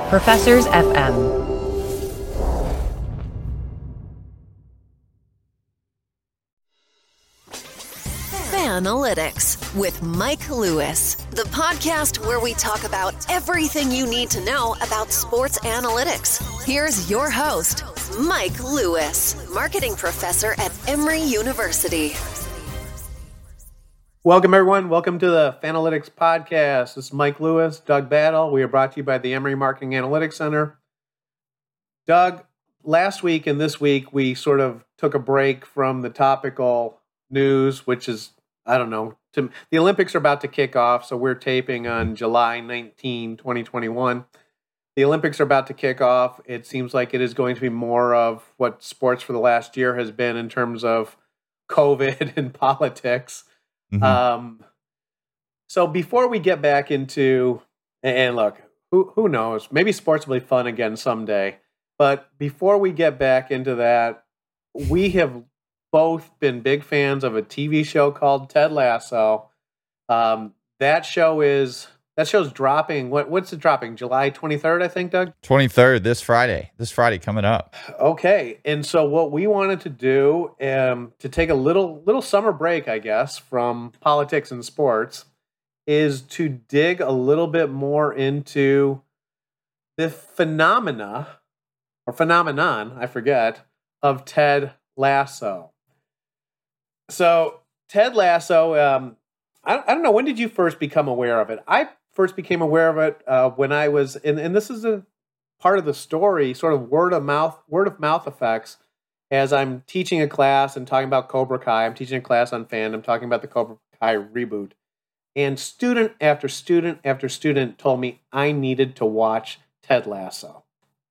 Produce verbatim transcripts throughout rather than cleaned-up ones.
Professors F M. Fanalytics with Mike Lewis, the podcast where we talk about everything you need to know about sports analytics. Here's your host, Mike Lewis, marketing professor at Emory University. Welcome, everyone. Welcome to the Fanalytics podcast. This is Mike Lewis, Doug Battle. We are brought to you by the Emory Marketing Analytics Center. Doug, last week and this week, we sort of took a break from the topical news, which is, I don't know, to, the Olympics are about to kick off, so we're taping on July nineteenth, twenty twenty-one. The Olympics are about to kick off. It seems like it is going to be more of what sports for the last year has been in terms of COVID and politics. Mm-hmm. Um, so before we get back into, and look, who who knows, maybe sports will be fun again someday. But before we get back into that, we have both been big fans of a T V show called Ted Lasso. Um, that show is that show's dropping. What what's it dropping? July twenty-third, I think, Doug. twenty-third, this Friday. This Friday coming up. Okay, and so what we wanted to do, um, to take a little little summer break, I guess, from politics and sports, is to dig a little bit more into the phenomena or phenomenon, I forget, of Ted Lasso. So Ted Lasso, um, I, I don't know, when did you first become aware of it? I first became aware of it uh, when I was, and, and this is a part of the story, sort of word of mouth, word of mouth effects. As I'm teaching a class and talking about Cobra Kai, I'm teaching a class on fandom, talking about the Cobra Kai reboot, and student after student after student told me I needed to watch Ted Lasso.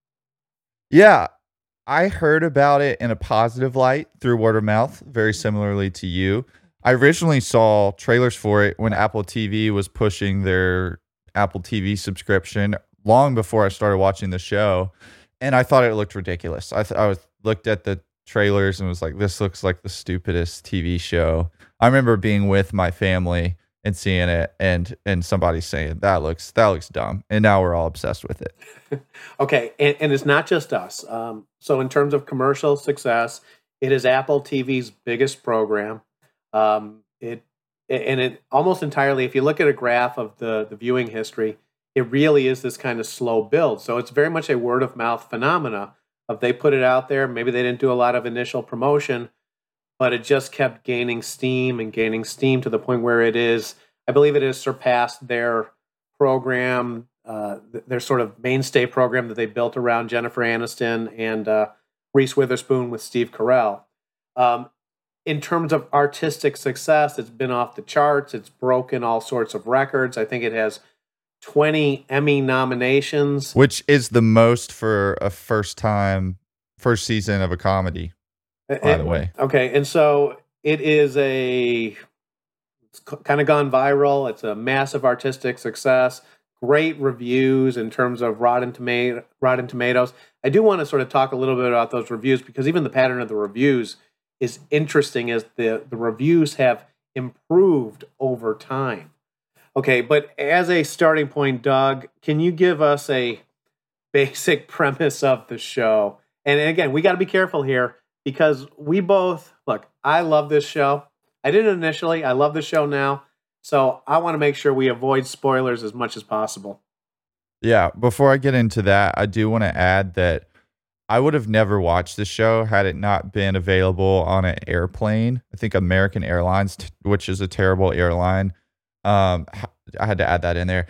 Yeah. I heard about it in a positive light through word of mouth, very similarly to you. I originally saw trailers for it when Apple T V was pushing their Apple T V subscription long before I started watching the show, and I thought it looked ridiculous. I, th- I was looked at the trailers and was like, this looks like the stupidest T V show. I remember being with my family and seeing it, and and somebody saying that looks that looks dumb, and now we're all obsessed with it. Okay, and, and it's not just us. Um, so in terms of commercial success, it is Apple T V's biggest program. Um, it and it almost entirely, if you look at a graph of the the viewing history, it really is this kind of slow build. So it's very much a word of mouth phenomena. Of they put it out there, maybe they didn't do a lot of initial promotion, but it just kept gaining steam and gaining steam to the point where it is, I believe it has surpassed their program, uh, their sort of mainstay program that they built around Jennifer Aniston and uh, Reese Witherspoon with Steve Carell. Um, in terms of artistic success, it's been off the charts. It's broken all sorts of records. I think it has twenty Emmy nominations. Which is the most for a first time, first season of a comedy. By the way. Okay, and so it is a, it's kind of gone viral. It's a massive artistic success. Great reviews in terms of Rotten Tomato, Rotten Tomatoes. I do want to sort of talk a little bit about those reviews because even the pattern of the reviews is interesting as the, the reviews have improved over time. Okay, but as a starting point, Doug, can you give us a basic premise of the show? And again, we got to be careful here. Because we both, look, I love this show. I didn't initially. I love the show now. So I want to make sure we avoid spoilers as much as possible. Yeah, before I get into that, I do want to add that I would have never watched the show had it not been available on an airplane. I think American Airlines, which is a terrible airline, um, I had to add that in there.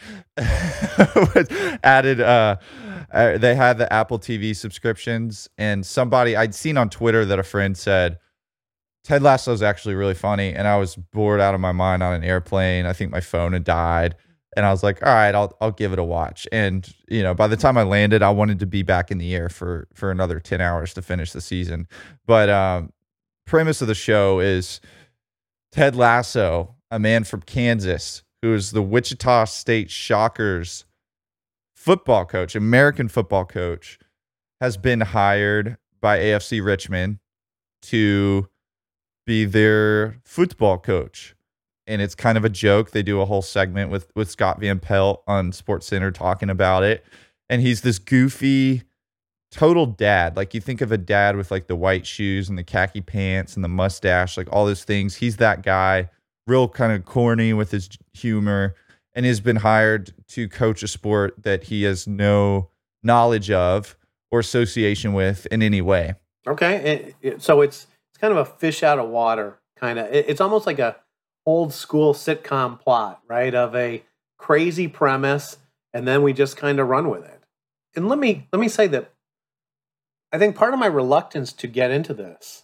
Added, uh, uh, they had the Apple T V subscriptions, and somebody I'd seen on Twitter that a friend said Ted Lasso is actually really funny, and I was bored out of my mind on an airplane. I think my phone had died, and I was like, all right, I'll I'll give it a watch. And you know, by the time I landed, I wanted to be back in the air for for another ten hours to finish the season. But um, premise of the show is Ted Lasso, a man from Kansas who is the Wichita State Shockers football coach, American football coach, has been hired by A F C Richmond to be their football coach. And it's kind of a joke. They do a whole segment with, with Scott Van Pelt on SportsCenter talking about it. and he's this goofy, total dad. Like you think of a dad with like the white shoes and the khaki pants and the mustache, like all those things. He's that guy, real kind of corny with his humor, and has been hired to coach a sport that he has no knowledge of or association with in any way. Okay, it, it, so it's it's kind of a fish out of water kind of. It, it's almost like a old school sitcom plot, right? Of a crazy premise, and then we just kind of run with it. And let me let me say that I think part of my reluctance to get into this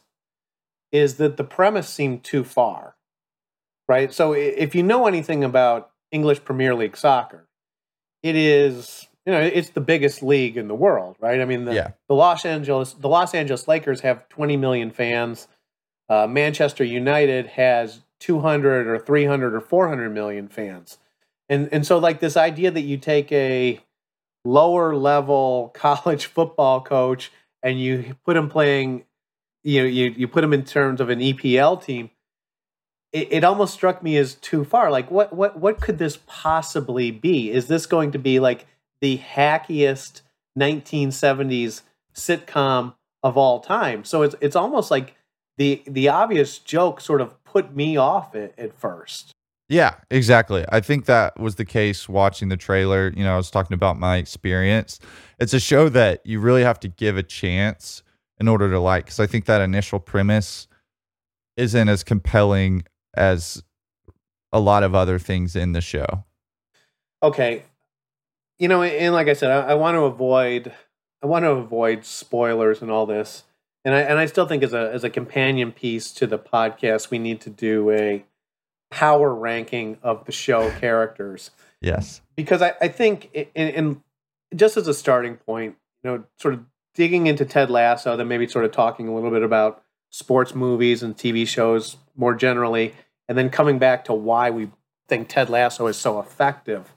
is that the premise seemed too far, right? So if you know anything about English Premier League soccer, it is, you know, it's the biggest league in the world, right? I mean, the, yeah. the Los Angeles the Los Angeles Lakers have twenty million fans. Uh, Manchester United has two hundred or three hundred or four hundred million fans. And and so like this idea that you take a lower level college football coach and you put him playing, you know, you, you put him in terms of an E P L team, it, it almost struck me as too far. Like what what what could this possibly be? Is this going to be like the hackiest nineteen seventies sitcom of all time? So it's it's almost like the the obvious joke sort of put me off it at first. Yeah, exactly. I think that was the case watching the trailer. You know, I was talking about my experience. It's a show that you really have to give a chance in order to like, because I think that initial premise isn't as compelling as a lot of other things in the show. Okay. You know, and like I said, I, I want to avoid I want to avoid spoilers and all this. And I and I still think as a as a companion piece to the podcast, we need to do a power ranking of the show characters. Yes. Because I, I think, in, in just as a starting point, you know, sort of digging into Ted Lasso, then maybe sort of talking a little bit about sports movies and T V shows more generally, and then coming back to why we think Ted Lasso is so effective.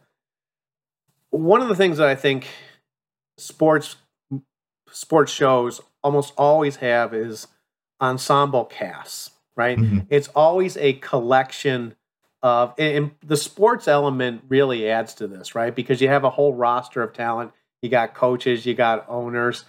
One of the things that I think sports sports shows almost always have is ensemble casts. Right? Mm-hmm. It's always a collection of, and the sports element really adds to this, right? Because you have a whole roster of talent. You got coaches, you got owners.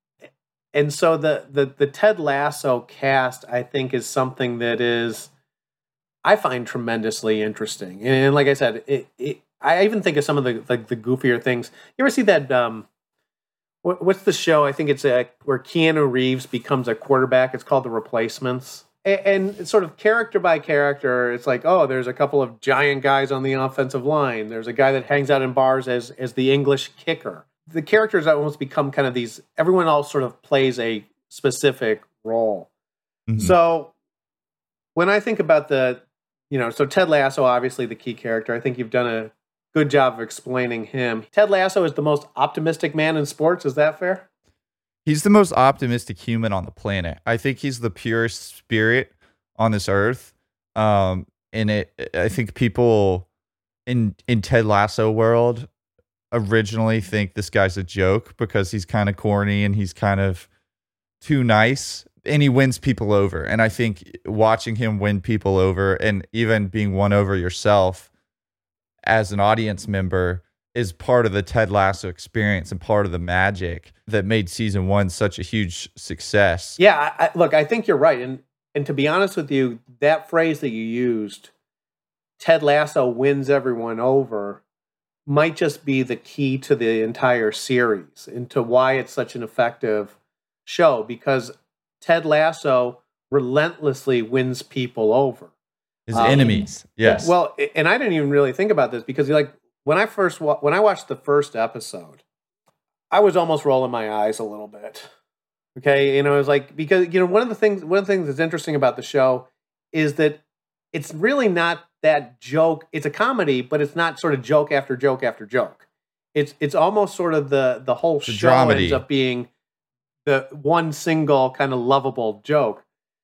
And so the the the Ted Lasso cast, I think, is something that is, I find tremendously interesting. And like I said, it, it I even think of some of the like the goofier things. You ever see that, um, what, what's the show? I think it's a, where Keanu Reeves becomes a quarterback. It's called The Replacements. And sort of character by character, it's like, oh, there's a couple of giant guys on the offensive line. There's a guy that hangs out in bars as as the English kicker. The characters almost become kind of these, everyone all sort of plays a specific role. Mm-hmm. So when I think about the, you know, so Ted Lasso, obviously the key character, I think you've done a good job of explaining him. Ted Lasso is the most optimistic man in sports. Is that fair? He's the most optimistic human on the planet. I think he's the purest spirit on this earth. Um, and it, I think people in in Ted Lasso world originally think this guy's a joke because he's kind of corny and he's kind of too nice, and he wins people over. And I think watching him win people over, and even being won over yourself as an audience member, is part of the Ted Lasso experience and part of the magic that made season one such a huge success. Yeah, I, look, I think you're right. And and to be honest with you, that phrase that you used, Ted Lasso wins everyone over, might just be the key to the entire series and to why it's such an effective show, because Ted Lasso relentlessly wins people over. His um, enemies, yes. Well, and I didn't even really think about this because, like, when I first wa- when I watched the first episode, I was almost rolling my eyes a little bit. Okay, you know, it was like, because, you know, one of the things one of the things that's interesting about the show is that it's really not that joke. It's a comedy, but it's not sort of joke after joke after joke. It's it's almost sort of the the whole the show dramedy. ends up being the one single kind of lovable joke.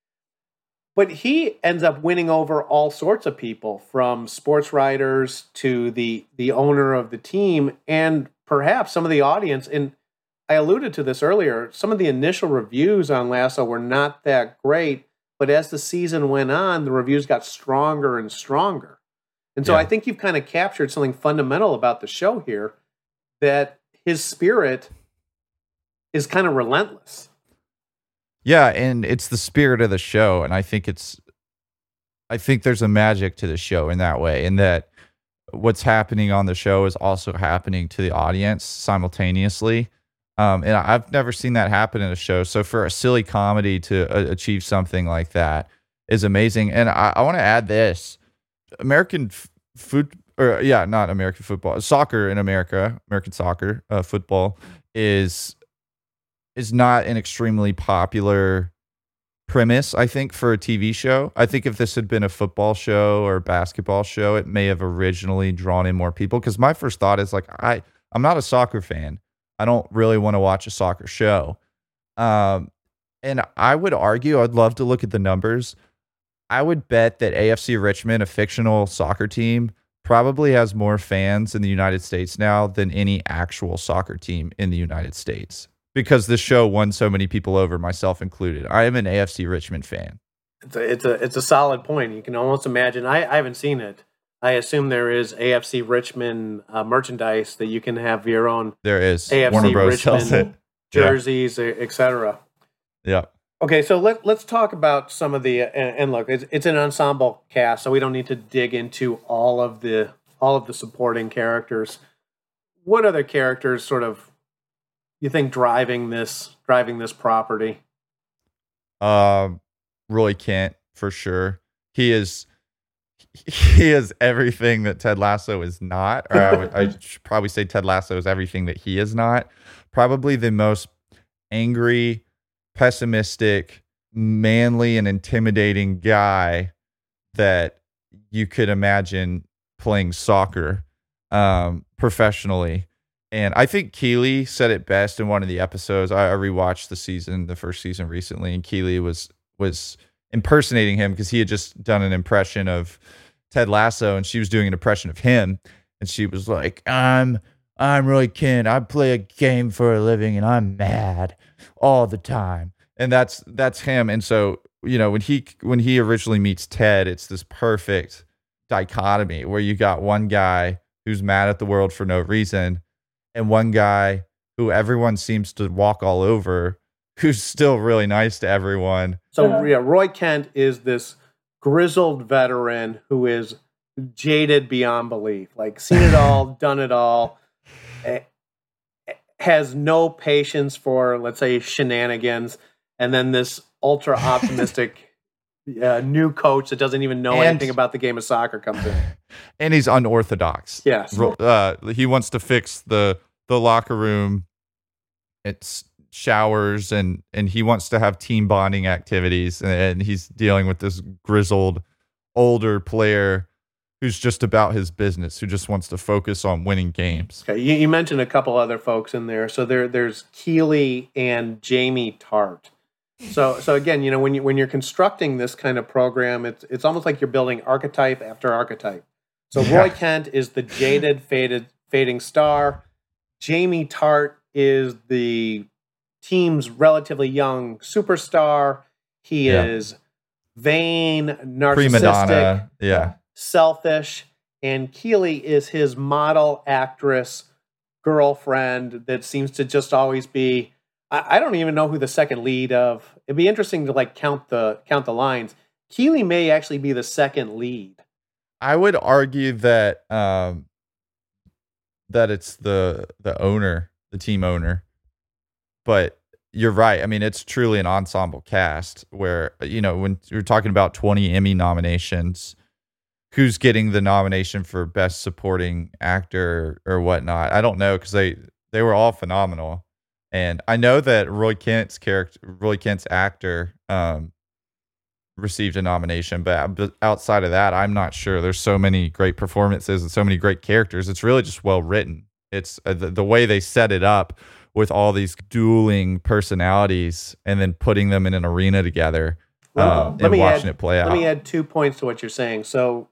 But he ends up winning over all sorts of people, from sports writers to the the owner of the team, and perhaps some of the audience. And I alluded to this earlier. Some of the initial reviews on Lasso were not that great, but as the season went on, the reviews got stronger and stronger. And so yeah. I think you've kind of captured something fundamental about the show here, that his spirit is kind of relentless. Yeah, and it's the spirit of the show, and I think it's I think there's a magic to the show in that way, in that what's happening on the show is also happening to the audience simultaneously. Um, and I've never seen that happen in a show. So for a silly comedy to uh, achieve something like that is amazing. And I, I want to add this: American f- food, or yeah, not American football, soccer in America, American soccer, uh, football is is not an extremely popular premise, I think, for a T V show. I think if this had been a football show or a basketball show, it may have originally drawn in more people. Because my first thought is like, I, I'm not a soccer fan. I don't really want to watch a soccer show. Um, and I would argue, I'd love to look at the numbers. I would bet that A F C Richmond, a fictional soccer team, probably has more fans in the United States now than any actual soccer team in the United States. Because this show won so many people over, myself included. I am an A F C Richmond fan. It's a it's a it's a solid point. You can almost imagine. I, I haven't seen it. I assume there is A F C Richmond uh, merchandise that you can have your own. There is. A F C Warner Bros. sells Richmond it. jerseys, yeah. et cetera. Yeah. Okay, so let let's talk about some of the and, and look, it's it's an ensemble cast, so we don't need to dig into all of the all of the supporting characters. What other characters sort of you think driving this driving this property? Um, Roy Kent for sure. He is he is everything that Ted Lasso is not. Or I, would, I should probably say Ted Lasso is everything that he is not. Probably the most angry, pessimistic, manly, and intimidating guy that you could imagine playing soccer um, professionally. And I think Keeley said it best in one of the episodes. I, I rewatched the season, the first season recently, and Keeley was was impersonating him because he had just done an impression of Ted Lasso, and she was doing an impression of him, and she was like, "I'm I'm Roy Kent. I play a game for a living, and I'm mad all the time." And that's that's him. And so, you know, when he when he originally meets Ted, it's this perfect dichotomy where you got one guy who's mad at the world for no reason, and one guy who everyone seems to walk all over, who's still really nice to everyone. So yeah, Roy Kent is this grizzled veteran who is jaded beyond belief, like seen it all, done it all, has no patience for, let's say, shenanigans, and then this ultra optimistic uh, new coach that doesn't even know and, anything about the game of soccer comes in. And he's unorthodox. Yes. Uh, he wants to fix the the locker room. It's showers, and and he wants to have team bonding activities, and, and he's dealing with this grizzled older player who's just about his business, who just wants to focus on winning games. Okay, you, you mentioned a couple other folks in there. So there there's Keeley and Jamie Tart. So so again, you know, when you when you're constructing this kind of program, it's it's almost like you're building archetype after archetype. So yeah. Roy Kent is the jaded, faded, fading star. Jamie Tart is the team's relatively young superstar. He yeah. is vain, narcissistic, prima donna, yeah, selfish, and Keeley is his model actress girlfriend that seems to just always be. I, I don't even know who the second lead of. It'd be interesting to like count the count the lines. Keeley may actually be the second lead. I would argue that um, that it's the the owner, the team owner. But you're right. I mean, it's truly an ensemble cast where, you know, when you're talking about twenty Emmy nominations, who's getting the nomination for best supporting actor or whatnot? I don't know, because they, they were all phenomenal. And I know that Roy Kent's character, Roy Kent's actor, um, received a nomination, but outside of that, I'm not sure. There's so many great performances and so many great characters. It's really just well written. It's uh, the, the way they set it up with all these dueling personalities and then putting them in an arena together well, um, and watching add, it play out. Let me add two points to what you're saying. So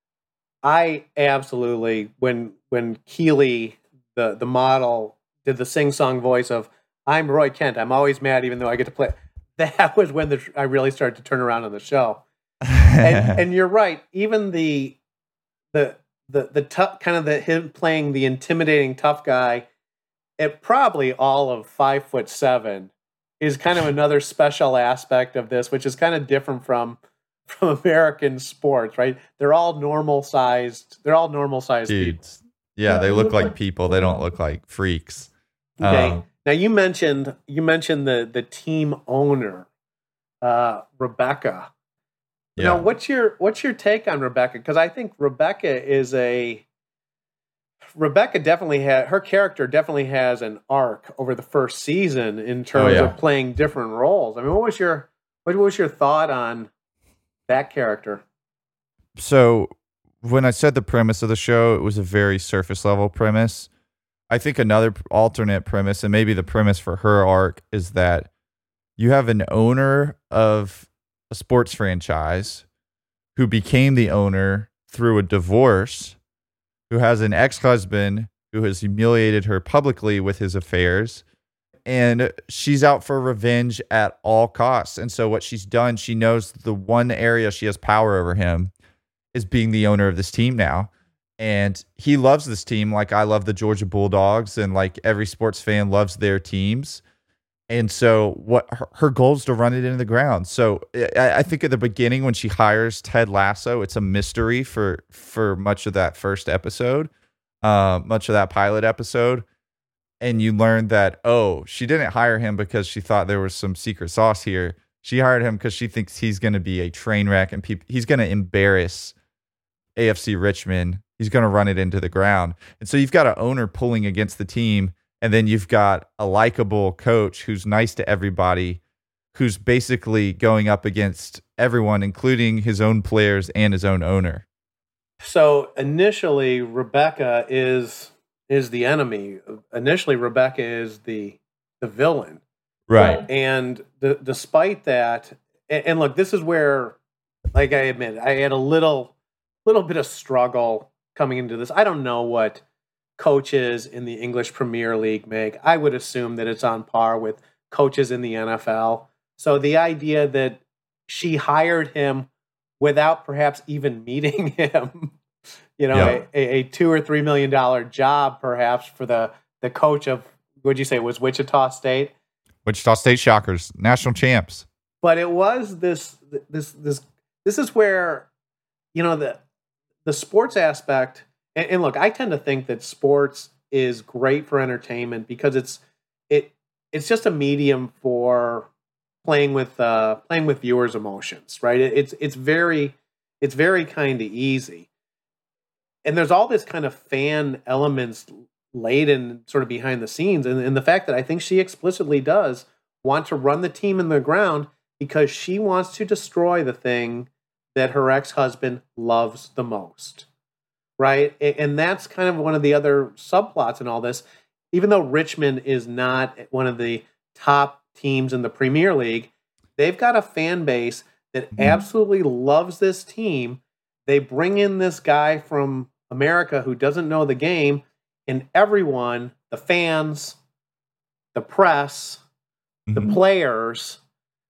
I absolutely, when when Keeley, the, the model, did the sing-song voice of, "I'm Roy Kent, I'm always mad even though I get to play," that was when the, I really started to turn around on the show. and, and you're right. Even the, the, the, the tough, kind of the him playing the intimidating tough guy, at probably all of five foot seven is kind of another special aspect of this, which is kind of different from from American sports, right? They're all normal sized. They're all normal sized dudes. People. Yeah, they look like people. They don't look like freaks. Okay. Um, now you mentioned you mentioned the the team owner, uh, Rebecca. Yeah. Now, what's your what's your take on Rebecca? Because I think Rebecca is a Rebecca definitely had her character definitely has an arc over the first season in terms oh, yeah. of playing different roles. I mean, what was your what was your thought on that character? So when I said the premise of the show, it was a very surface level premise. I think another alternate premise, and maybe the premise for her arc, is that you have an owner of a sports franchise who became the owner through a divorce, who has an ex-husband who has humiliated her publicly with his affairs, and she's out for revenge at all costs. And so what she's done, she knows the one area she has power over him is being the owner of this team now. And he loves this team like I love the Georgia Bulldogs, and like every sports fan loves their teams. And so what her, her goal is to run it into the ground. So I, I think at the beginning when she hires Ted Lasso, it's a mystery for for much of that first episode, uh, much of that pilot episode. And you learn that, oh, she didn't hire him because she thought there was some secret sauce here. She hired him because she thinks he's going to be a train wreck and peop- he's going to embarrass A F C Richmond. He's going to run it into the ground. And so you've got an owner pulling against the team, and then you've got a likable coach who's nice to everybody, who's basically going up against everyone, including his own players and his own owner. So initially, Rebecca is is the enemy. Initially, Rebecca is the the villain. Right. And d- despite that, and, and look, this is where, like I admit, I had a little little bit of struggle coming into this. I don't know what coaches in the English Premier League make. I would assume that it's on par with coaches in the N F L. So the idea that she hired him without perhaps even meeting him, you know, yeah. a, a two or three million dollar job perhaps for the the coach of, what'd you say, was Wichita State? Wichita State Shockers, national champs. But it was this this this this is where, you know, the the sports aspect. And, and look, I tend to think that sports is great for entertainment because it's it it's just a medium for playing with uh, playing with viewers' emotions, right? It, it's it's very it's very kind of easy, and there's all this kind of fan elements laid in sort of behind the scenes, and, and the fact that I think she explicitly does want to run the team in the ground because she wants to destroy the thing that her ex-husband loves the most. Right. And that's kind of one of the other subplots in all this. Even though Richmond is not one of the top teams in the Premier League, they've got a fan base that mm-hmm. absolutely loves this team. They bring in this guy from America who doesn't know the game, and everyone, the fans, the press, mm-hmm. the players,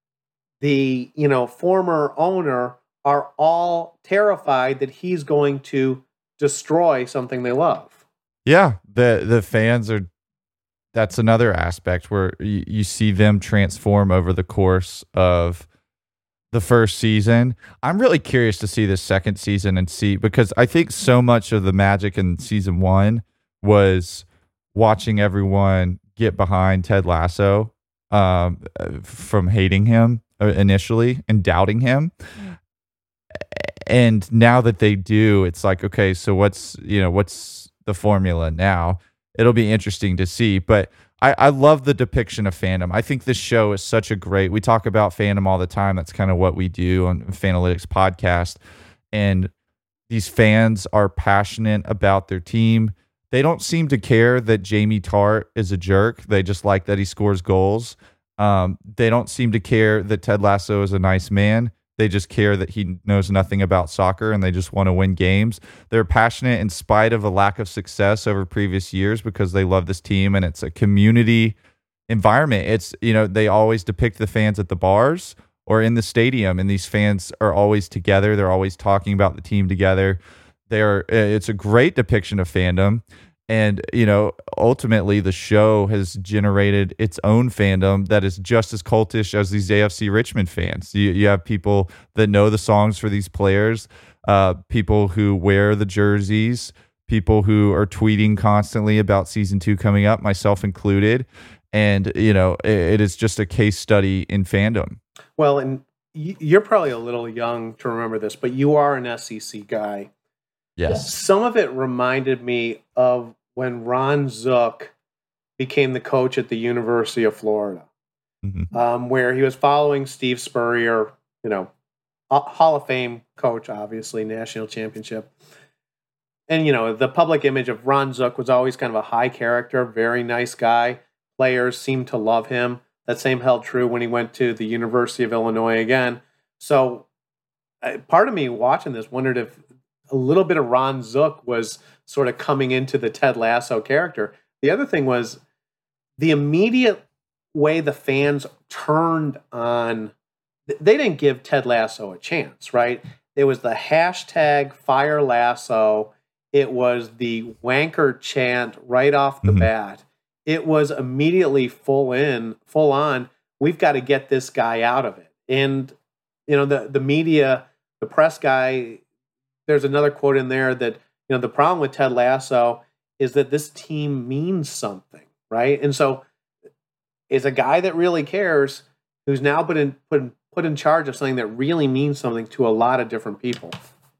the, you know, former owner are all terrified that he's going to destroy something they love. Yeah, the the fans are. That's another aspect where you, you see them transform over the course of the first season. I'm really curious to see this second season and see, because I think so much of the magic in season one was watching everyone get behind Ted Lasso, um, from hating him initially and doubting him. And now that they do, it's like, okay, so what's, you know, what's the formula now? It'll be interesting to see. But I, I love the depiction of fandom. I think this show is such a great, we talk about fandom all the time. That's kind of what we do on Fanalytics podcast. And these fans are passionate about their team. They don't seem to care that Jamie Tart is a jerk. They just like that he scores goals. Um, they don't seem to care that Ted Lasso is a nice man. They just care that he knows nothing about soccer and they just want to win games. They're passionate in spite of a lack of success over previous years because they love this team, and it's a community environment. It's, you know, they always depict the fans at the bars or in the stadium, and these fans are always together. They're always talking about the team together. They're, it's a great depiction of fandom. And, you know, ultimately the show has generated its own fandom that is just as cultish as these A F C Richmond fans. You, you have people that know the songs for these players, uh, people who wear the jerseys, people who are tweeting constantly about season two coming up, myself included. And, you know, it, it is just a case study in fandom. Well, and you're probably a little young to remember this, but you are an S E C guy. Yes. Some of it reminded me of when Ron Zook became the coach at the University of Florida, mm-hmm. um, where he was following Steve Spurrier, you know, Hall of Fame coach, obviously, national championship. And, you know, the public image of Ron Zook was always kind of a high character, very nice guy. Players seemed to love him. That same held true when he went to the University of Illinois again. So uh, part of me watching this wondered if a little bit of Ron Zook was sort of coming into the Ted Lasso character. The other thing was the immediate way the fans turned on, they didn't give Ted Lasso a chance, right? It was the hashtag Fire Lasso. It was the wanker chant right off the mm-hmm. bat. It was immediately full in, full on. We've got to get this guy out of it. And, you know, the, the media, the press guy, there's another quote in there that, you know, the problem with Ted Lasso is that this team means something, right? And so is a guy that really cares who's now put in, put in, put in charge of something that really means something to a lot of different people.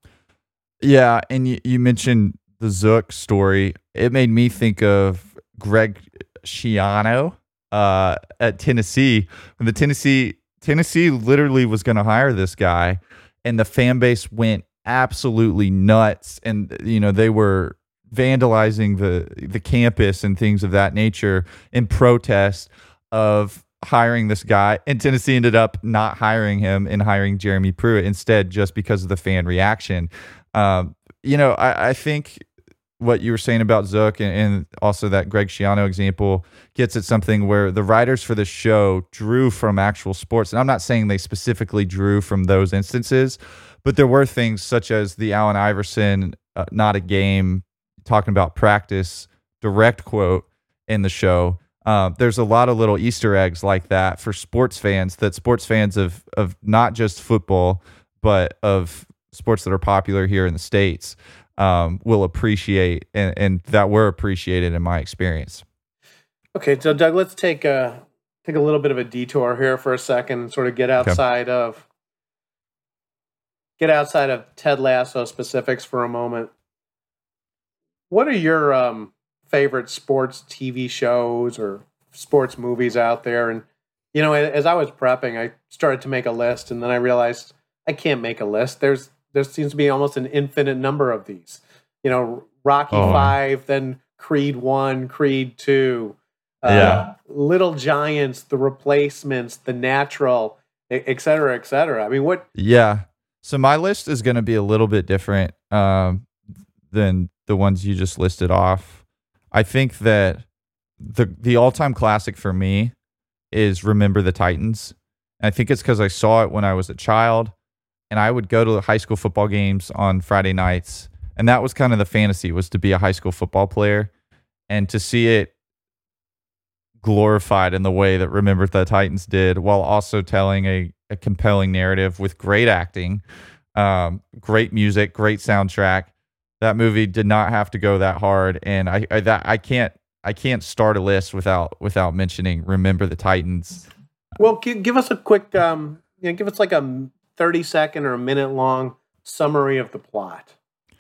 Yeah, and you, you mentioned the Zook story. It made me think of Greg Schiano uh, at Tennessee. When the Tennessee Tennessee literally was going to hire this guy, and the fan base went absolutely nuts, and you know they were vandalizing the the campus and things of that nature in protest of hiring this guy. And Tennessee ended up not hiring him and hiring Jeremy Pruitt instead, just because of the fan reaction. Um, you know, I, I think what you were saying about Zook and, and also that Greg Schiano example gets at something where the writers for the show drew from actual sports. And I'm not saying they specifically drew from those instances, but there were things such as the Allen Iverson, uh, not a game, talking about practice, direct quote in the show. Uh, there's a lot of little Easter eggs like that for sports fans, that sports fans of of not just football, but of sports that are popular here in the States um, will appreciate, and, and that were appreciated in my experience. Okay, so Doug, let's take a, take a little bit of a detour here for a second and sort of get outside okay. of get outside of Ted Lasso specifics for a moment. What are your um, favorite sports T V shows or sports movies out there? And, you know, as I was prepping, I started to make a list, and then I realized I can't make a list. There's there seems to be almost an infinite number of these. You know, Rocky oh. Five, then Creed One, Creed Two, uh, yeah. Little Giants, The Replacements, The Natural, et cetera, et cetera. I mean, what? Yeah. So my list is going to be a little bit different um, than the ones you just listed off. I think that the the all-time classic for me is Remember the Titans. And I think it's because I saw it when I was a child, and I would go to high school football games on Friday nights, and that was kind of the fantasy, was to be a high school football player, and to see it glorified in the way that Remember the Titans did, while also telling a, a compelling narrative with great acting, um, great music, great soundtrack. That movie did not have to go that hard, and I I, that, I can't I can't start a list without without mentioning Remember the Titans. Well, give, give us a quick, um, you know, give us like a thirty second or a minute long summary of the plot.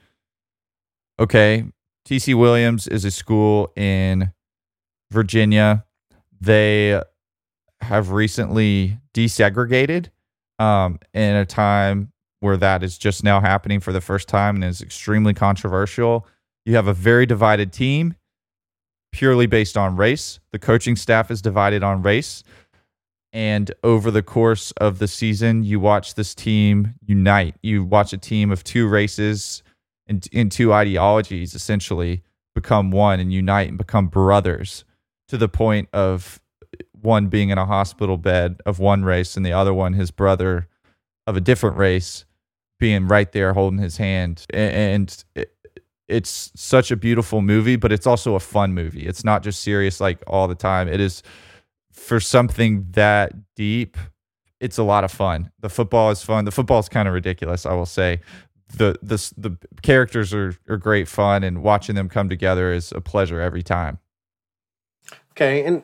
Okay, T C Williams is a school in Virginia. They have recently desegregated um, in a time where that is just now happening for the first time and is extremely controversial. You have a very divided team, purely based on race. The coaching staff is divided on race. And over the course of the season, you watch this team unite. You watch a team of two races and, and two ideologies essentially become one and unite and become brothers, to the point of one being in a hospital bed of one race and the other one, his brother of a different race, being right there holding his hand. And it's such a beautiful movie, but it's also a fun movie. It's not just serious like all the time. It is, for something that deep, it's a lot of fun. The football is fun. The football is kind of ridiculous, I will say. The the the characters are, are great fun, and watching them come together is a pleasure every time. Okay, and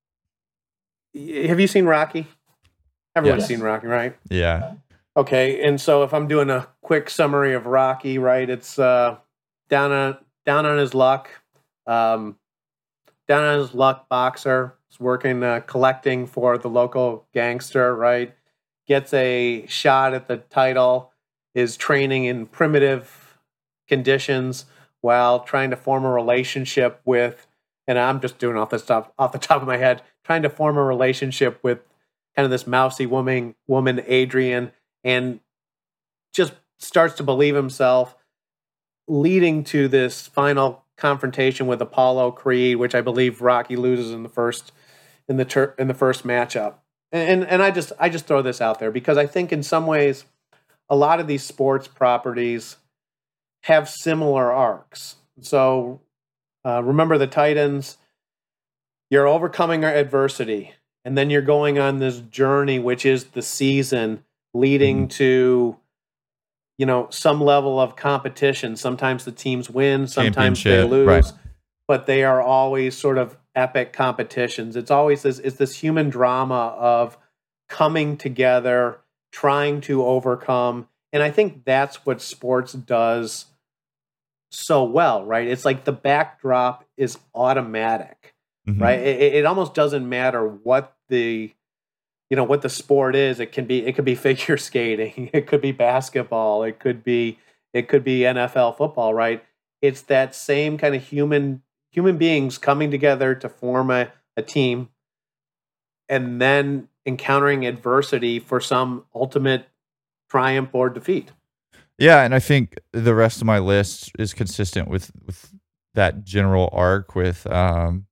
have you seen Rocky? Everyone's Yes. seen Rocky, right? Yeah. Okay, and so if I'm doing a quick summary of Rocky, right, it's uh, down on down on his luck, um, down on his luck boxer. He's working uh, collecting for the local gangster, right? Gets a shot at the title. Is training in primitive conditions while trying to form a relationship with, and I'm just doing off the top off the top of my head, trying to form a relationship with kind of this mousy woman, woman Adrian, and just starts to believe himself, leading to this final confrontation with Apollo Creed, which I believe Rocky loses in the first in the ter- in the first matchup. And, and and I just I just throw this out there because I think in some ways a lot of these sports properties have similar arcs. So uh, remember the Titans, you're overcoming adversity, and then you're going on this journey, which is the season leading to, you know, some level of competition. Sometimes the teams win, sometimes they Championship, lose, right. but they are always sort of epic competitions. It's always this, it's this human drama of coming together, trying to overcome. And I think that's what sports does so well, right? It's like the backdrop is automatic, Mhm. right? It, it almost doesn't matter what the, you know, what the sport is. It can be, it could be figure skating. It could be basketball. It could be, it could be N F L football, right? It's that same kind of human, human beings coming together to form a, a team and then encountering adversity for some ultimate triumph or defeat. Yeah, and I think the rest of my list is consistent with, with that general arc with um,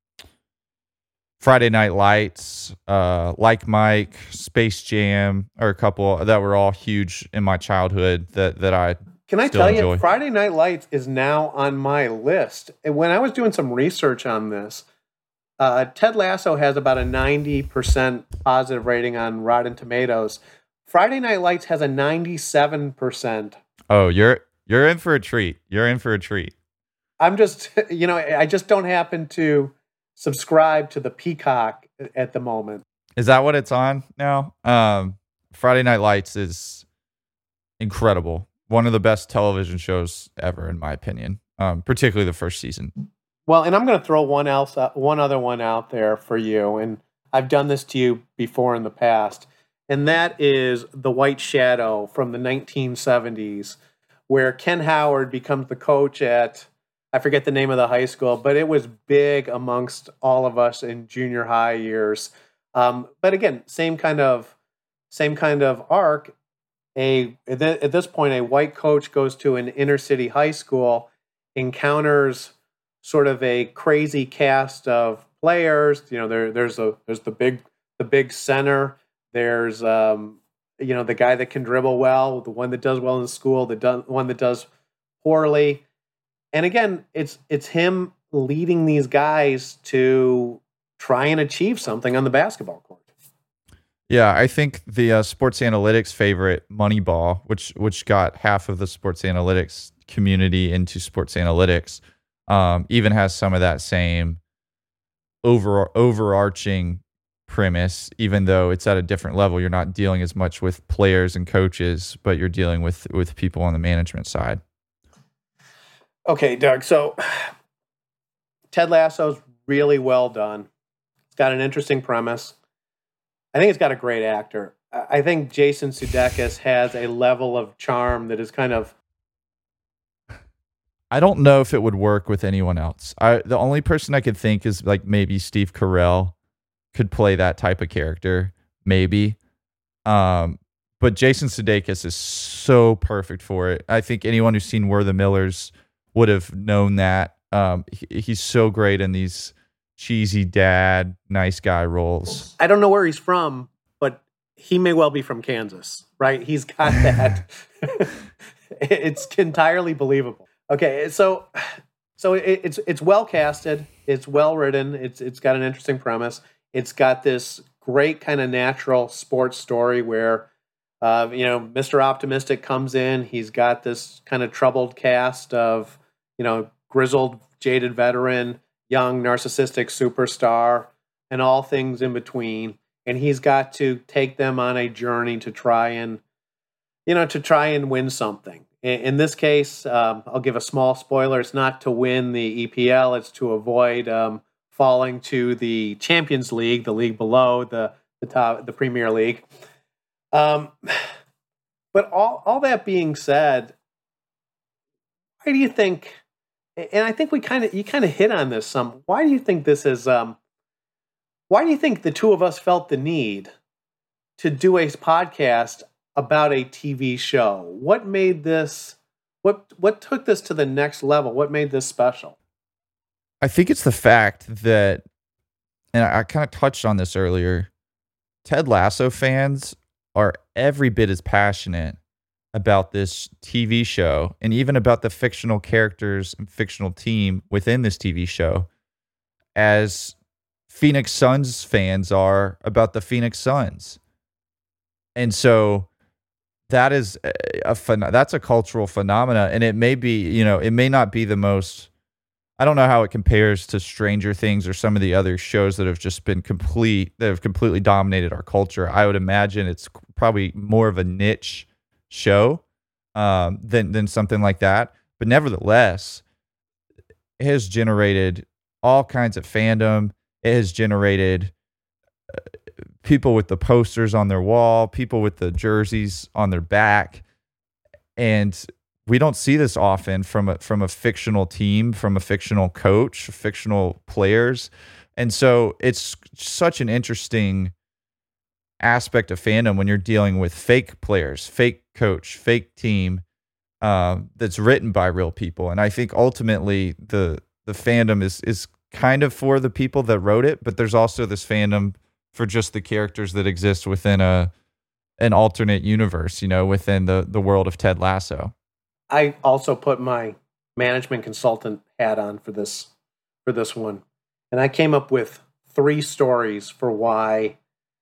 Friday Night Lights, uh, Like Mike, Space Jam, are a couple that were all huge in my childhood that, that I Can I still tell enjoy. you, Friday Night Lights is now on my list. And when I was doing some research on this, uh, Ted Lasso has about a ninety percent positive rating on Rotten Tomatoes. Friday Night Lights has a ninety-seven percent. Oh, you're you're in for a treat. You're in for a treat. I'm just, you know, I just don't happen to subscribe to the Peacock at the moment. Is that what it's on now? Um, Friday Night Lights is incredible. One of the best television shows ever, in my opinion. Um, particularly the first season. Well, and I'm going to throw one else, uh, one other one out there for you, and I've done this to you before in the past, and that is The White Shadow from the nineteen seventies, where Ken Howard becomes the coach at, I forget the name of the high school, but it was big amongst all of us in junior high years. Um, but again, same kind of, same kind of arc. A at th- at this point, a white coach goes to an inner city high school, encounters sort of a crazy cast of players. You know, there there's a there's the big the big center. There's um, you know, the guy that can dribble well, the one that does well in school, the do- one that does poorly. And again, it's it's him leading these guys to try and achieve something on the basketball court. Yeah, I think the uh, sports analytics favorite, Moneyball, which which got half of the sports analytics community into sports analytics, um, even has some of that same over overarching premise, even though it's at a different level. You're not dealing as much with players and coaches, but you're dealing with with people on the management side. Okay, Doug. So Ted Lasso's really well done. It's got an interesting premise. I think it's got a great actor. I think Jason Sudeikis has a level of charm that is kind of. I don't know if it would work with anyone else. I the only person I could think is like maybe Steve Carell could play that type of character, maybe. Um, but Jason Sudeikis is so perfect for it. I think anyone who's seen We're the Millers would have known that. Um, he, he's so great in these cheesy dad, nice guy roles. I don't know where he's from, but he may well be from Kansas, right? He's got that. It's entirely believable. Okay, so so it, it's it's well casted, it's well written, it's it's got an interesting premise. It's got this great kind of natural sports story where uh, you know, Mister Optimistic comes in, he's got this kind of troubled cast of, you know, grizzled, jaded veteran, young narcissistic superstar, and all things in between. And he's got to take them on a journey to try and, you know, to try and win something. In, in this case, um, I'll give a small spoiler. It's not to win the E P L. It's to avoid um, falling to the Champions League, the league below the the top, the Premier League. Um, but all all that being said, why do you think? And I think we kind of you kind of hit on this some. Why do you think this is? Um, why do you think the two of us felt the need to do a podcast about a T V show? What made this? What what took this to the next level? What made this special? I think it's the fact that, and I, I kind of touched on this earlier, Ted Lasso fans are every bit as passionate about this T V show and even about the fictional characters and fictional team within this T V show as Phoenix Suns fans are about the Phoenix Suns. And so that is a, a that's a cultural phenomena, and it may be, you know, it may not be the most, I don't know how it compares to Stranger Things or some of the other shows that have just been complete, that have completely dominated our culture. I would imagine it's probably more of a niche show um, than than something like that. But nevertheless, it has generated all kinds of fandom. It has generated uh, people with the posters on their wall, people with the jerseys on their back, and we don't see this often from a from a fictional team, from a fictional coach, fictional players. And so it's such an interesting aspect of fandom when you're dealing with fake players, fake coach, fake team um, that's written by real people. And I think ultimately the the fandom is is kind of for the people that wrote it, but there's also this fandom for just the characters that exist within a an alternate universe, you know, within the the world of Ted Lasso. I also put my management consultant hat on for this for this one, and I came up with three stories for why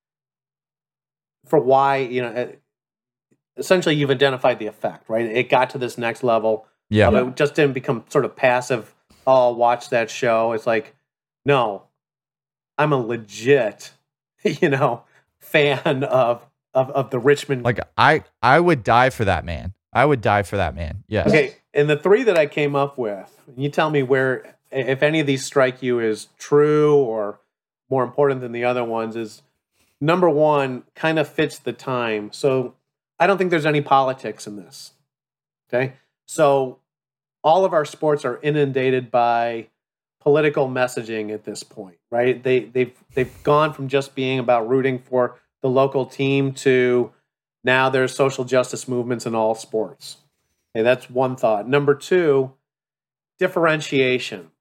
for why you know essentially you've identified the effect, right? It got to this next level. Yeah, um, it just didn't become sort of passive. Oh, I'll watch that show. It's like, no, I'm a legit, you know, fan of of of the Richmond. Like I I would die for that man. I would die for that man. Yes. Okay, and the three that I came up with, you tell me where, if any of these strike you as true or more important than the other ones, is number one, kind of fits the time. So I don't think there's any politics in this. Okay? So all of our sports are inundated by political messaging at this point, right? They, they've, they've gone from just being about rooting for the local team to now there's social justice movements in all sports. Okay, that's one thought. Number two, differentiation.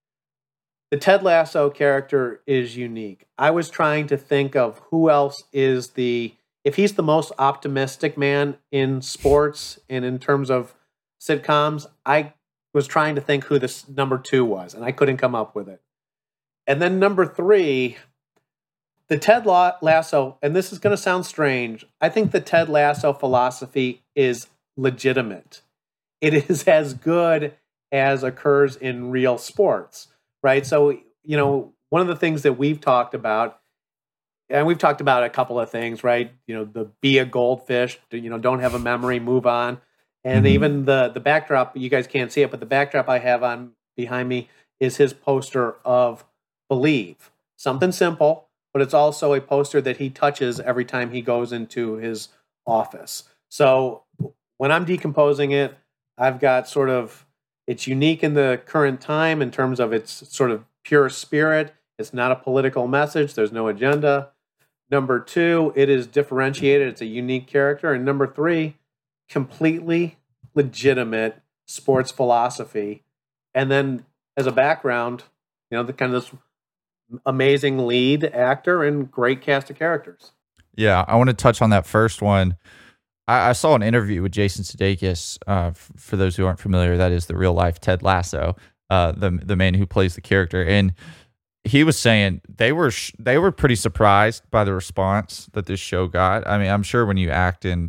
The Ted Lasso character is unique. I was trying to think of who else is the, if he's the most optimistic man in sports and in terms of sitcoms, I was trying to think who this number two was, and I couldn't come up with it. And then number three, the Ted Lasso, and this is going to sound strange, I think the Ted Lasso philosophy is legitimate. It is as good as occurs in real sports, right? So, you know, one of the things that we've talked about, and we've talked about a couple of things, right? You know, the be a goldfish, you know, don't have a memory, move on. And mm-hmm. even the the backdrop, you guys can't see it, but the backdrop I have on behind me is his poster of Believe. Something simple, but it's also a poster that he touches every time he goes into his office. So when I'm decomposing it, I've got sort of, it's unique in the current time in terms of its sort of pure spirit. It's not a political message. There's no agenda. Number two, it is differentiated. It's a unique character. And number three, completely legitimate sports philosophy. And then as a background, you know, the kind of this amazing lead actor and great cast of characters. Yeah, I want to touch on that first one. I, I saw an interview with Jason Sudeikis. Uh, f- for those who aren't familiar, that is the real life Ted Lasso, uh, the the man who plays the character, and he was saying they were sh- they were pretty surprised by the response that this show got. I mean, I'm sure when you act in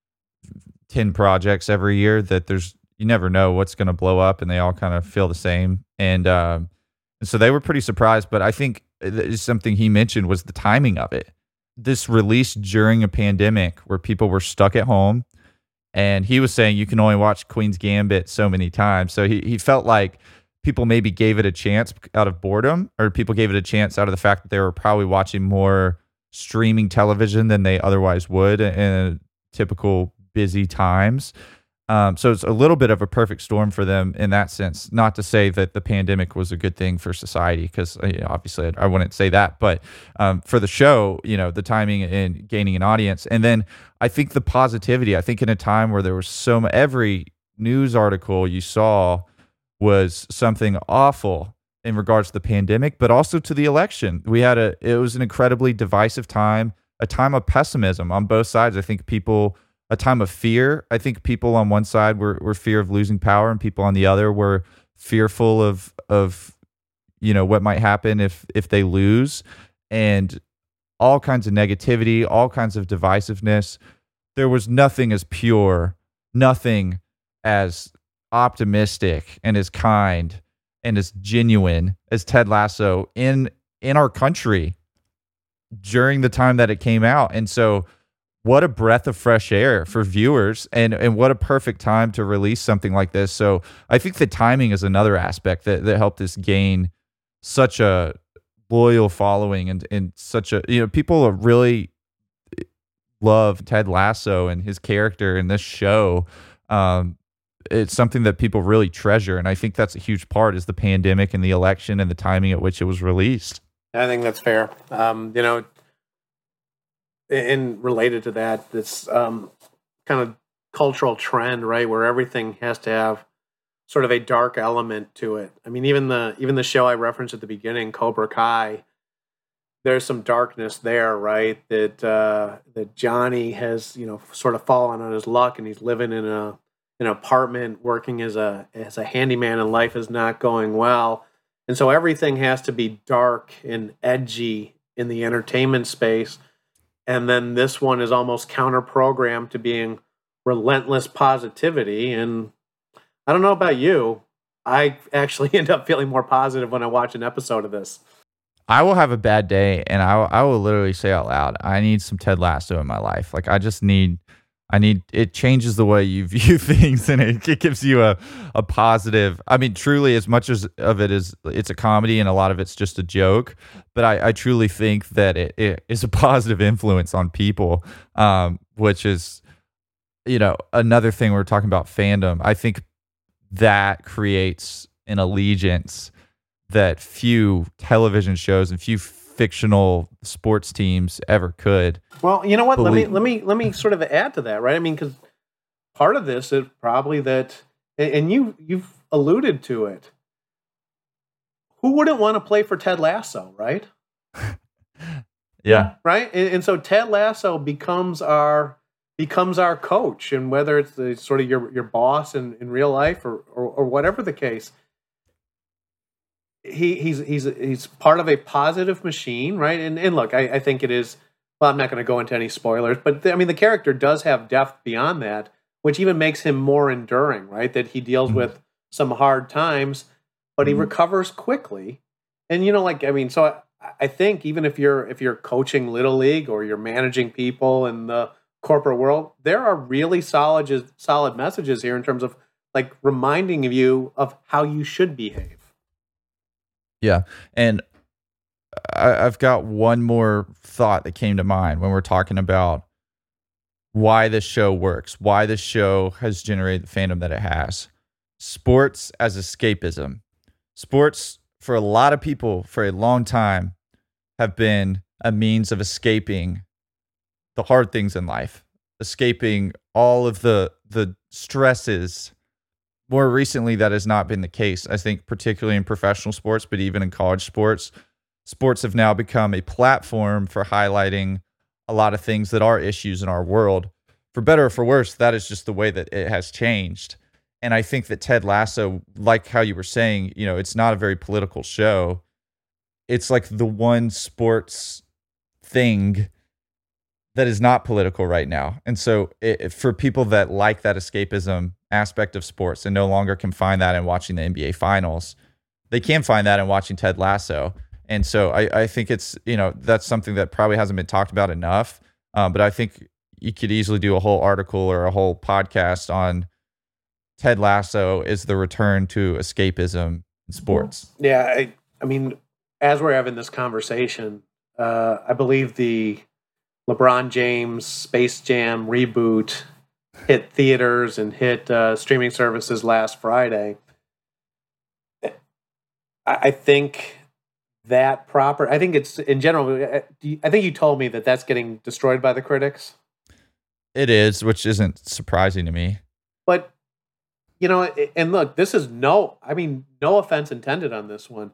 ten projects every year, that there's you never know what's going to blow up, and they all kind of feel the same. And, um, and so they were pretty surprised. But I think something he mentioned was the timing of it. This released during a pandemic where people were stuck at home, and he was saying you can only watch Queen's Gambit so many times. So he he felt like people maybe gave it a chance out of boredom, or people gave it a chance out of the fact that they were probably watching more streaming television than they otherwise would in typical busy times. Um, so it's a little bit of a perfect storm for them in that sense. Not to say that the pandemic was a good thing for society, because you know, obviously I wouldn't say that. But um, for the show, you know, the timing and gaining an audience, and then I think the positivity. I think in a time where there was so much, every news article you saw was something awful in regards to the pandemic, but also to the election. We had a, it was an incredibly divisive time, a time of pessimism on both sides. I think people, a time of fear. I think people on one side were, were fear of losing power, and people on the other were fearful of, of, you know, what might happen if, if they lose, and all kinds of negativity, all kinds of divisiveness. There was nothing as pure, nothing as optimistic and as kind and as genuine as Ted Lasso in in our country during the time that it came out. And so what a breath of fresh air for viewers, and and what a perfect time to release something like this. So I think the timing is another aspect that, that helped us gain such a loyal following, and, and such a, you know, people really love Ted Lasso and his character in this show. Um, it's something that people really treasure, and I think that's a huge part, is the pandemic and the election and the timing at which it was released. I think that's fair. Um, you know, and related to that, this um, kind of cultural trend, right, where everything has to have sort of a dark element to it. I mean, even the even the show I referenced at the beginning, Cobra Kai, there's some darkness there, right? That uh, that Johnny has, you know, sort of fallen on his luck, and he's living in a an apartment, working as a as a handyman, and life is not going well. And so everything has to be dark and edgy in the entertainment space. And then this one is almost counter-programmed to being relentless positivity. And I don't know about you, I actually end up feeling more positive when I watch an episode of this. I will have a bad day, and I will, I will literally say out loud, I need some Ted Lasso in my life. Like, I just need... I need, it changes the way you view things, and it, it gives you a, a positive, I mean, truly, as much as of it is, it's a comedy and a lot of it's just a joke, but I, I truly think that it, it is a positive influence on people, um, which is, you know, another thing we're talking about fandom. I think that creates an allegiance that few television shows and few fictional sports teams ever could. Well, you know what? Believe. Let me let me let me sort of add to that, right? I mean, because part of this is probably that, and you you've alluded to it. Who wouldn't want to play for Ted Lasso, right? Yeah. Right. And, and so Ted Lasso becomes our becomes our coach, and whether it's the, sort of your your boss in, in real life, or, or or whatever the case. He he's he's he's part of a positive machine, right? And and look, I, I think it is. Well, I'm not going to go into any spoilers, but the, I mean, the character does have depth beyond that, which even makes him more enduring, right? That he deals mm-hmm. with some hard times, but mm-hmm. he recovers quickly. And you know, like I mean, so I, I think even if you're if you're coaching Little League, or you're managing people in the corporate world, there are really solid solid messages here in terms of like reminding you of how you should behave. Yeah. And I, I've got one more thought that came to mind when we're talking about why this show works, why this show has generated the fandom that it has. Sports as escapism. Sports, for a lot of people, for a long time, have been a means of escaping the hard things in life, escaping all of the the stresses. More recently, that has not been the case. I think particularly in professional sports, but even in college sports, sports have now become a platform for highlighting a lot of things that are issues in our world. for better or for worse, that is just the way that it has changed. And I think that Ted Lasso, like how you were saying, you know, it's not a very political show. It's like the one sports thing that is not political right now. And so it, for people that like that escapism aspect of sports and no longer can find that in watching the N B A finals, they can find that in watching Ted Lasso. And so I, I think it's, you know, that's something that probably hasn't been talked about enough. Um, but I think you could easily do a whole article or a whole podcast on Ted Lasso is the return to escapism in sports. Yeah, I, I mean, as we're having this conversation, uh, I believe the LeBron James Space Jam reboot hit theaters and hit uh, streaming services last Friday. I, I think that proper, I think it's, in general, I think you told me that that's getting destroyed by the critics. It is, which isn't surprising to me. But, you know, and look, this is no, I mean, no offense intended on this one.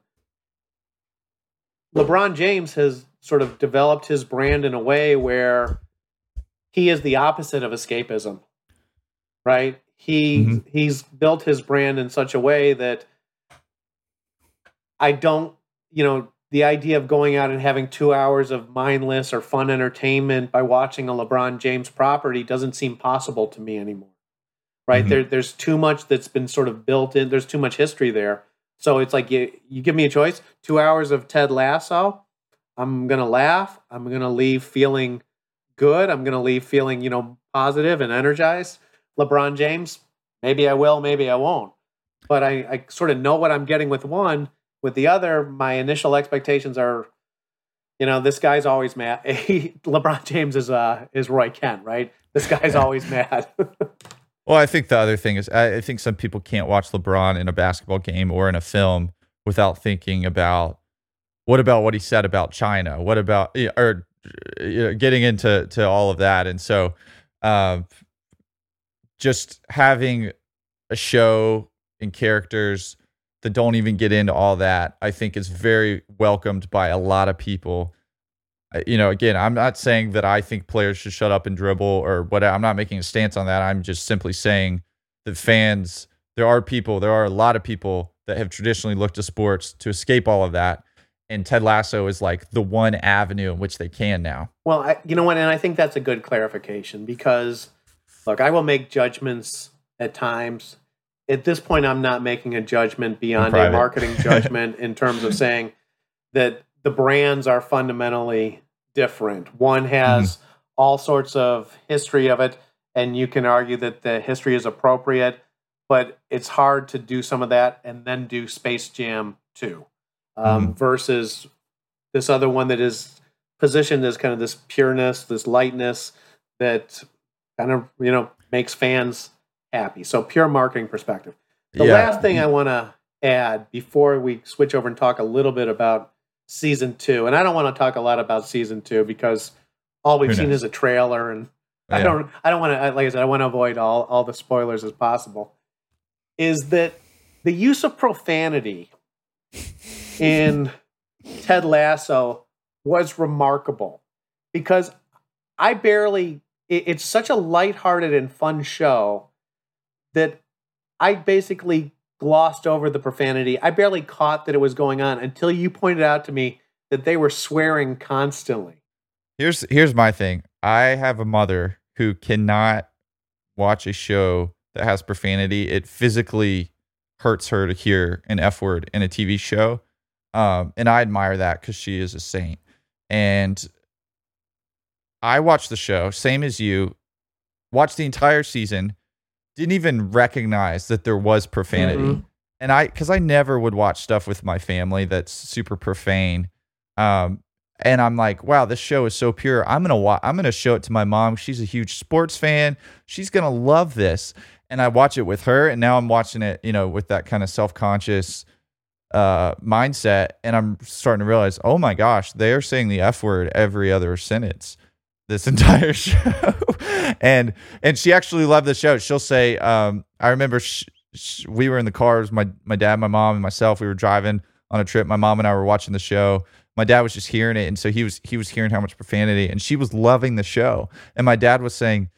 LeBron James has sort of developed his brand in a way where he is the opposite of escapism, right? He mm-hmm. He's built his brand in such a way that I don't, you know, the idea of going out and having two hours of mindless or fun entertainment by watching a LeBron James property doesn't seem possible to me anymore. Right? Mm-hmm. There, there's too much that's been sort of built in. There's too much history there. So it's like, you, you give me a choice, two hours of Ted Lasso, I'm going to laugh. I'm going to leave feeling good. I'm going to leave feeling, you know, positive and energized. LeBron James, maybe I will, maybe I won't. But I, I sort of know what I'm getting with one. With the other, my initial expectations are, you know, this guy's always mad. LeBron James is uh, is Roy Kent, right? This guy's always mad. Well, I think the other thing is, I think some people can't watch LeBron in a basketball game or in a film without thinking about, what about what he said about China? What about, or you know, getting into to all of that. And so uh, just having a show and characters that don't even get into all that, I think is very welcomed by a lot of people. You know, again, I'm not saying that I think players should shut up and dribble or what. I'm not making a stance on that. I'm just simply saying that fans, there are people, there are a lot of people that have traditionally looked to sports to escape all of that. And Ted Lasso is like the one avenue in which they can now. Well, I, you know what? And I think that's a good clarification because, look, I will make judgments at times. At this point, I'm not making a judgment beyond a marketing judgment in terms of saying that the brands are fundamentally different. One has mm-hmm. all sorts of history of it, and you can argue that the history is appropriate, but it's hard to do some of that and then do Space Jam two um, mm-hmm. versus this other one that is positioned as kind of this pureness, this lightness that kind of, you know, makes fans happy. So pure marketing perspective. The yeah. last thing I want to add before we switch over and talk a little bit about season two, and I don't want to talk a lot about season two because all we've seen is a trailer, and yeah. I don't, I don't want to, like I said, I want to avoid all, all the spoilers as possible. Is that the use of profanity in Ted Lasso was remarkable because I barely, it, it's such a lighthearted and fun show that I basically glossed over the profanity. I barely caught that it was going on until you pointed out to me that they were swearing constantly. Here's here's my thing. I have a mother who cannot watch a show that has profanity. It physically hurts her to hear an F word in a T V show. Um, and I admire that because she is a saint. And I watched the show, same as you, watched the entire season, didn't even recognize that there was profanity. Mm-hmm. And I, because I never would watch stuff with my family that's super profane. Um, and I'm like, wow, this show is so pure. I'm gonna wa- I'm gonna show it to my mom. She's a huge sports fan. She's gonna love this. And I watch it with her, and now I'm watching it, you know, with that kind of self-conscious uh, mindset. And I'm starting to realize, oh my gosh, they're saying the F word every other sentence this entire show. and and she actually loved the show. She'll say, um, I remember sh- sh- we were in the cars, my my dad, my mom, and myself. We were driving on a trip. My mom and I were watching the show. My dad was just hearing it, and so he was he was hearing how much profanity, and she was loving the show. And my dad was saying,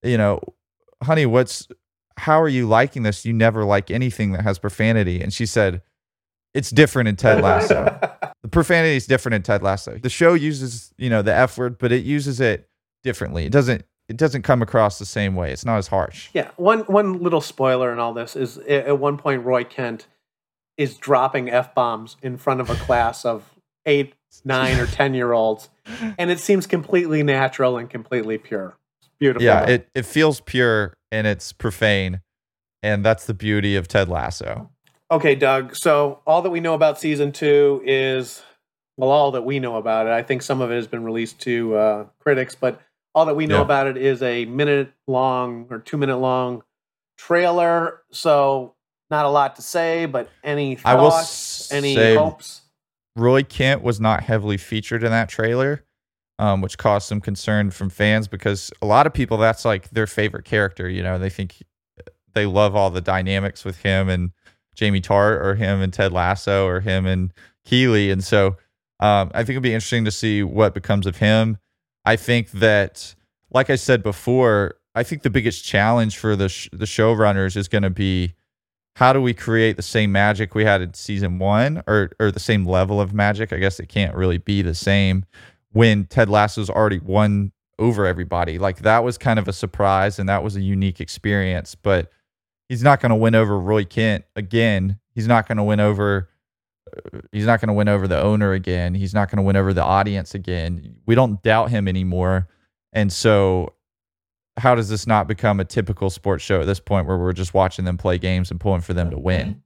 you know, honey, what's, how are you liking this? You never like anything that has profanity. And she said, it's different in Ted Lasso. The profanity is different in Ted Lasso. The show uses, you know, the F word, but it uses it differently. It doesn't, it doesn't come across the same way. It's not as harsh. Yeah. One, one little spoiler in all this is at one point, Roy Kent is dropping F-bombs in front of a class of eight, nine, or ten-year-olds, and it seems completely natural and completely pure. It's beautiful. Yeah, it, it feels pure, and it's profane, and that's the beauty of Ted Lasso. Okay, Doug, so all that we know about season two is, well, all that we know about it. I think some of it has been released to uh, critics, but all that we know Yeah. about it is a minute-long or two-minute-long trailer, so not a lot to say, but any I will thoughts, any say hopes? Roy Kent was not heavily featured in that trailer, um, which caused some concern from fans because a lot of people, that's like their favorite character. You know, they think they love all the dynamics with him and Jamie Tart, or him and Ted Lasso, or him and Keeley. And so um, I think it'll be interesting to see what becomes of him. I think that, like I said before, I think the biggest challenge for the sh- the showrunners is going to be, how do we create the same magic we had in season one, or or the same level of magic? I guess it can't really be the same when Ted Lasso's already won over everybody. Like, that was kind of a surprise, and that was a unique experience. But he's not going to win over Roy Kent again. He's not going to win over. He's not going to win over the owner again. He's not going to win over the audience again. We don't doubt him anymore, and so, how does this not become a typical sports show at this point where we're just watching them play games and pulling for them to win?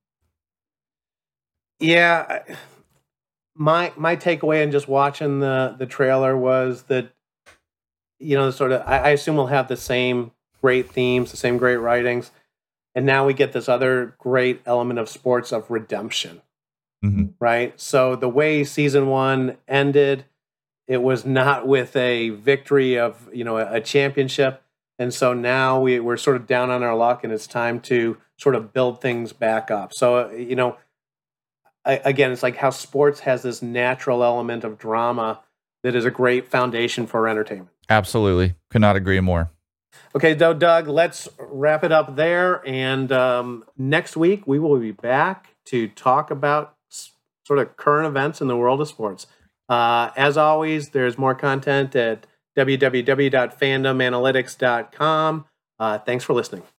Yeah, my my takeaway in just watching the the trailer was that, you know, sort of, I, I assume we'll have the same great themes, the same great writings, and now we get this other great element of sports of redemption, Mm-hmm. right? So the way season one ended, it was not with a victory of, you know, a, a championship. And so now we, we're sort of down on our luck, and it's time to sort of build things back up. So, you know, I, again, it's like how sports has this natural element of drama that is a great foundation for entertainment. Absolutely. Could not agree more. Okay, Doug, Doug, let's wrap it up there. And um, next week, we will be back to talk about s- sort of current events in the world of sports. Uh, as always, there's more content at w w w dot fandom analytics dot com. Uh, thanks for listening.